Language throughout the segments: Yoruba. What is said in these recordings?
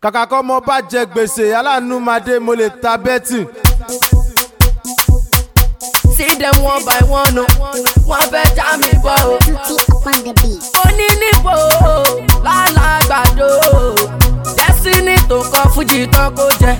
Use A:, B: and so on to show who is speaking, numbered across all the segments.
A: kàkà kọ́ mo bá jẹ gbèsè aláàánú máa dé mo lè ta bẹ́tì.
B: See them one by one, one fẹ́ já mi bọ̀ o. Oní níbo lálágbàdo, Destiny tó kọ́ Fújì tán kó jẹ.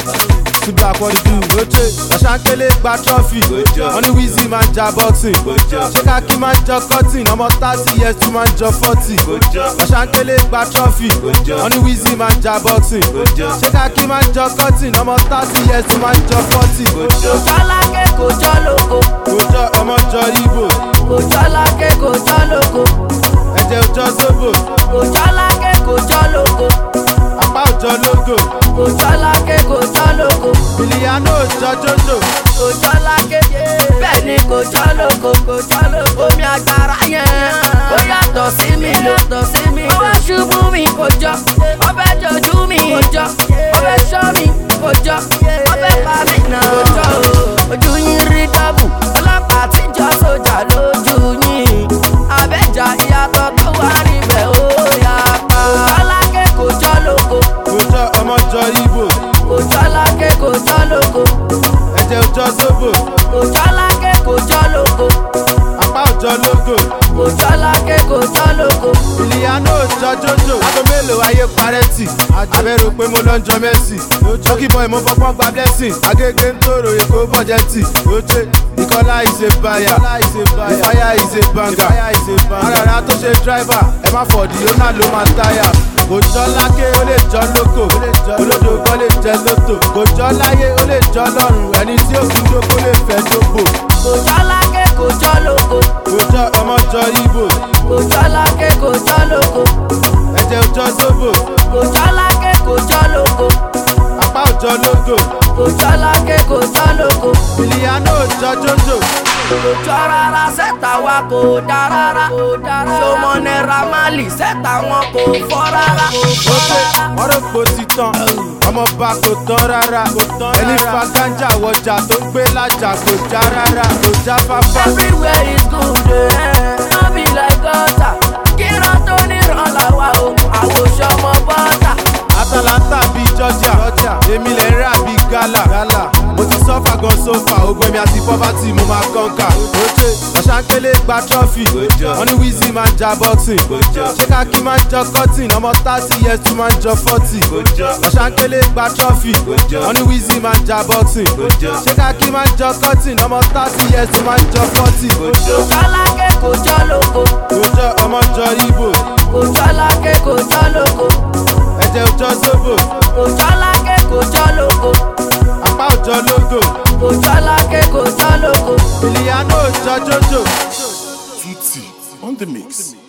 A: Síbi àkọ́dúdú lóche, Àṣàkélé gba trophy, wọ́n ní Wizzy máa ń ja boxing. Ṣé Kákí máa ń jọ cutting, ọmọ 30 years tún máa ń jọ 40. Àṣàkélé gba trophy, wọ́n ní Wizzy máa ń ja boxing. Ṣé Kákí máa ń jọ cutting, ọmọ 30 years tún máa ń jọ 40.
B: Kòjọ́ lákè kòjọ́ lóko,
A: Kòjọ́ ọmọ jọ Igbo,
B: kòjọ́ lákè kòjọ́ lóko,
A: ẹ̀jẹ̀ òjọ Zobo,
B: kòjọ́ lákè kòjọ́ lóko,
A: apá òjọ Lógò,
B: kòjọ́ lákè kòjọ́ lóko,
A: Ìlíyánú òjọ Jojo.
B: kòjọ́ lákè bẹ́ẹ̀ ni kòjọ́ lóko, kòjọ́ lóko. Omi àgbàrá yẹn ó yàtọ̀ sí mi ló tọ̀ sí mi. Ó wá ṣubú mi kòjọ́, ó fẹ́ jojú mi kòjọ́, ó fẹ́ ṣọ́ mi kòjọ́, ó fẹ́ pa mí náà kòjọ́ o. Ojú yín rí dábù, ọlọ́pàá tí jọ sójà lójú yín. Abẹ́jà ìyàtọ̀ tó wá rí bẹ́ẹ̀ ó yà pa. Kòjọ́ lákè kòjọ́ lóko,
A: Kòjọ́ ọmọ jọ Igbo,
B: kòjọ́ lákè kòjọ́ lóko,
A: ẹ̀jẹ̀ òjọ Zobo,
B: kòjọ́ lákè kòjọ́ lóko,
A: apá òjọ Lógò,
B: kòjọ́ lákè kòjọ́ lóko.
A: Ìlíyánú òjọ Jojo. Aago mélòó ayé parẹ́tì, abẹ́rò pé mo lọ ń jọ Messi. Chucky boy mo fọgbọ́n gba blessing, Agége ń tòrò Èkó bọ́jẹ́tì. Oche Ìkọlá is a buyer, Ìfáyà is a banger. Arara tó ṣe driver, ẹ má fọ̀dí ó náà ló máa táyà. Kòjọ́ láké ó lè jọ lóko, olódò kan lè jẹ lótò. Kòjọ́ láyé ó lè jọ lọ́rùn, ẹni tí ó kí lóko lè fẹ́ dóbò.
B: Kòjọ́ lákè kòjọ́ lóko,
A: Kòjọ́ ọmọ jọ Igbo,
B: kòjọ́ lákè kòjọ́ lóko,
A: ẹ̀jẹ̀ òjọ Zobo,
B: kòjọ́ lákè kòjọ́ lóko,
A: apá òjọ Lógò,
B: kòjọ́ lákè kòjọ́ lóko.
A: Ìlíyánú òjọ Jojo.
B: Kòjọ́ rárá sẹ́ta wa kò dá rárá. Ṣọmọ Naira Marley sẹ́ta wọn kò fọ́ rárá.
A: Oche wọ́n rò pò ti tán, ọmọọba kò tán rárá. Ẹni fa gánjà wọjà tó ń gbé lájà kò já rárá, kò já fáfá.
B: Everywhere is good, no be like gutter. Kíran tó níran làwa o, àwòṣe ọmọ bọ́tà.
A: Atalanta bí Georgia, èmi lè rà bí Gala. Mo ti sọ́fà gan sófà, ogun èmi àti poverty mo máa kọ́ńkà. Oche Àṣàkélé gba trophy, wọ́n ní Wizzy máa ń ja boxing. Ṣé Kákí máa ń jọ cutting, ọmọ 30 years tún máa ń jọ 40. Àṣàkélé gba trophy, wọ́n ní Wizzy máa ń ja boxing. Ṣé Kákí máa ń jọ cutting, ọmọ 30 years tún máa ń jọ 40.
B: Kòjọ́ lákè kòjọ́ lóko,
A: Kòjọ́ ọmọ jọ Igbo,
B: kòjọ́ lákè kòjọ́ lóko,
A: ẹ̀jẹ̀ òjọ Zobo,
B: kòjọ́ lákè kòjọ́ lóko,
A: apá òjọ Lógò,
B: kòjọ́ lákè kòjọ́ lóko.
A: Ìlíyánú òjọ Jojo.
C: Tutti on the mix.